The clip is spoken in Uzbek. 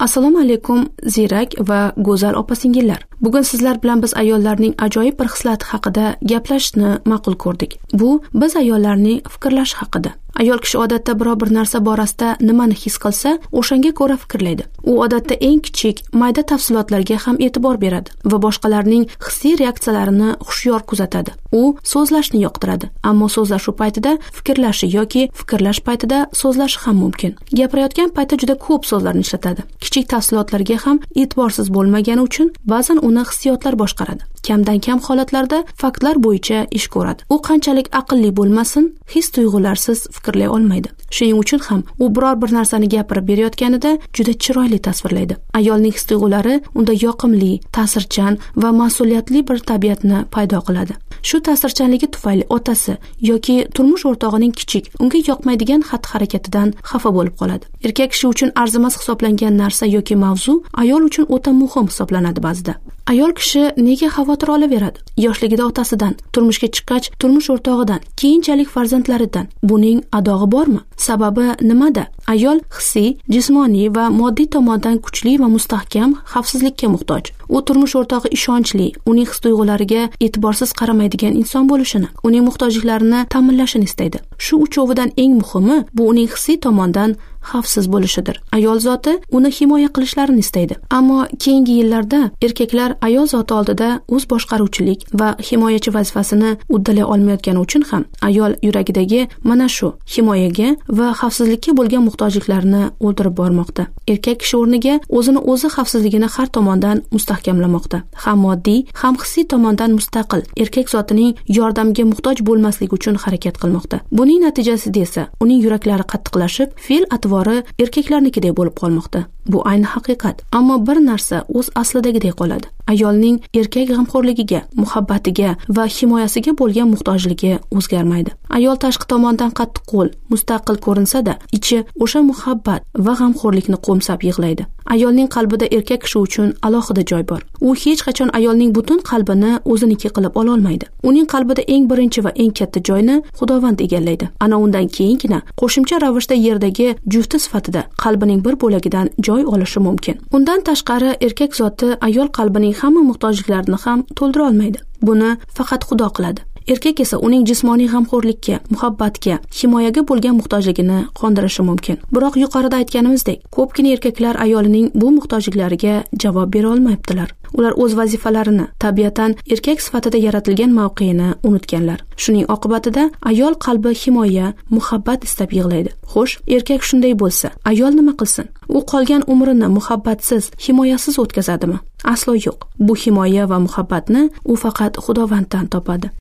Assalomu alaykum ziyrak va go'zal opa-singillar. Bugun sizlar bilan biz ayollarning ajoyib bir xislati haqida gaplashishni ma'qul ko'rdik. Bu biz ayollarning fikrlashi haqida. Ayol kishi odatda biror bir narsa borasida nimani his qilsa, o'shanga ko'ra fikrlaydi. U odatda eng kichik, mayda tafsilotlarga ham e'tibor beradi va boshqalarning hissiy reaksiyalarini hushyor kuzatadi. U so'zlashni yoqtiradi, ammo so'zlashuv paytida fikrlashi yoki fikrlash paytida so'zlashi ham mumkin. Gapirayotgan paytda juda ko'p so'zlarni ishlatadi. Kichik tafsilotlarga ham e'tiborsiz bo'lmagani uchun ba'zan uni hissiyotlar boshqaradi. Kamdan kam holatlarda faktlar bo'yicha ish ko'radi. U qanchalik aqlli bo'lmasin, his-tuyg'ularsiz fikrlay olmaydi. Shuning uchun ham u biror bir narsani gapirib berayotganida juda chiroyli tasvirlaydi. Ayolning his-tuyg'ulari unda yoqimli, ta'sirchan va mas'uliyatli bir tabiatni paydo qiladi. Shu ta'sirchanligi tufayli otasi yoki turmush o'rtog'ining kichik, unga yoqmaydigan xatti-harakatidan xafa bo'lib qoladi. Erkak kishi uchun arzimas hisoblangan narsa yoki mavzu ayol uchun o'ta muhim hisoblanadi ba'zida. Ayol kishi nega xavotir olaveradi? Yoshligida otasidan, turmushga chiqqach turmush o'rtog'idan, keyinchalik farzandlaridan. Buning adog'i bormi? Sababi nimada? Ayol hissiy, jismoniy va moddiy tomondan kuchli va mustahkam xavfsizlikka muhtoj. U turmush o'rtog'i ishonchli, uning his-tuyg'ulariga e'tiborsiz qaramaydigan inson bo'lishini, uning muhtojliklarini ta'minlashini istaydi. Shu uchovidan eng muhimi bu uning hissiy tomondan xavfsiz bo'lishidir. Ayol zoti uni himoya qilishlarini istaydi. Ammo keyingi yillarda erkaklar ayol zoti oldida o'z boshqaruvchilik va himoyachi vazifasini uddalay olmayotgani uchun ham ayol yuragidagi mana shu himoyaga va xavfsizlikka bo'lgan muhtojliklarini o'ldirib bormoqda. Erkak kishi o'rniga o'zini o'zi xavfsizligini har tomondan mustahkamlamoqda. Ham moddiy, ham hissiy tomondan mustaqil, erkak zotining yordamiga muhtoj bo'lmasligi uchun harakat qilmoqda. Buning natijasida esa uning yuraklari qattiqlashib, fe'l erkaklarnikidek bo'lib qolmoqda. Bu ayni haqiqat. Ammo bir narsa o'z aslidagidek qoladi. Ayolning erkak g'amxo'rligiga, muhabbatiga va himoyasiga bo'lgan muhtojligi o'zgarmaydi. Ayol tashqi tomondan qattiqqo'l, mustaqil ko'rinsa-da, ichi o'sha muhabbat va g'amxo'rlikni qo'msab yig'laydi. Ayolning qalbida erkak kishi uchun alohida joy bor. U hech qachon ayolning butun qalbini o'ziniki qilib ola olmaydi. Uning qalbida eng birinchi va eng katta joyni Xudovand egallaydi. Ana undan keyingina qo'shimcha ravishda yerdagi jufti sifatida qalbining bir bo'lagidan joy olishi mumkin. Undan tashqari erkak zoti ayol qalbining hamma muhtojliklarini ham to'ldira olmaydi. Buni faqat Xudo qiladi. Erkak esa uning jismoniy g'amxo'rlikka, muhabbatga, himoyaga bo'lgan muhtojligini qondirishi mumkin. Biroq yuqorida aytganimizdek, ko'pgina erkaklar ayolining bu muhtojliklariga javob bera olmayaptilar. Ular o'z vazifalarini, tabiatan erkak sifatida yaratilgan mavqeini unutganlar. Shuning oqibatida ayol qalbi himoya, muhabbat istab yig'laydi. Xo'sh, erkak shunday bo'lsa, ayol nima qilsin? U qolgan umrini muhabbatsiz, himoyasiz o'tkazadimi? Aslo yo'q. Bu himoya va muhabbatni u faqat Xudovanddan topadi.